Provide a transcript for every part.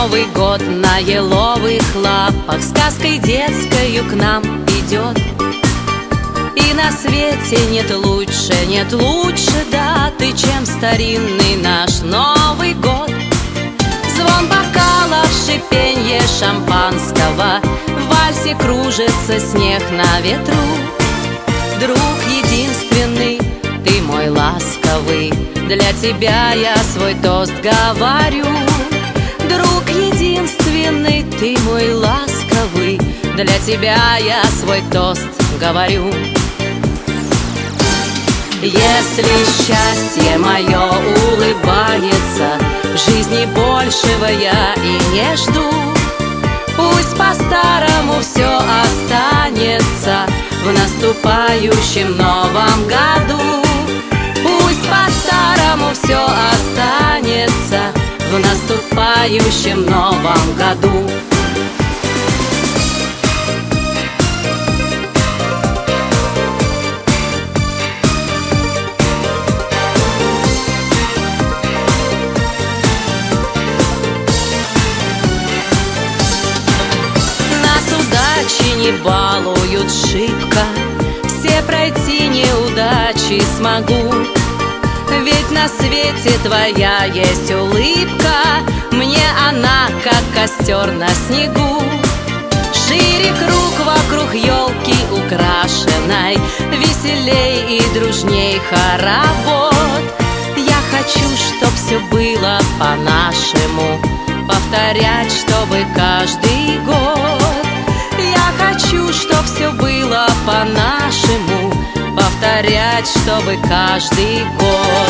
Новый год на еловых лапах сказкой детскою к нам идет. И на свете нет лучше даты, чем старинный наш Новый год. Звон бокалов, шипенье шампанского, в вальсе кружится снег на ветру. Друг единственный, ты мой ласковый, для тебя я свой тост говорю. Друг единственный, ты мой ласковый, для тебя я свой тост говорю. Если счастье мое улыбается, в жизни большего я и не жду. Пусть по-старому все останется в наступающем новом году. Пусть по-старому все останется в наступающем новом году. Не балуют шибко, все пройти неудачи смогу. Ведь на свете твоя есть улыбка, мне она как костер на снегу. Шире круг вокруг елки украшенной, веселей и дружней хоровод. Я хочу, чтоб все было по-нашему, повторять, чтобы каждый год. Я хочу, чтоб все было по-нашему, повторять, чтобы каждый год.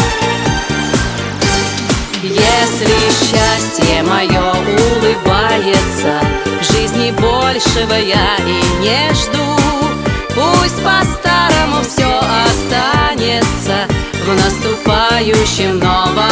Если счастье мое улыбается, в жизни большего я и не жду. Пусть по-старому все останется в наступающем новом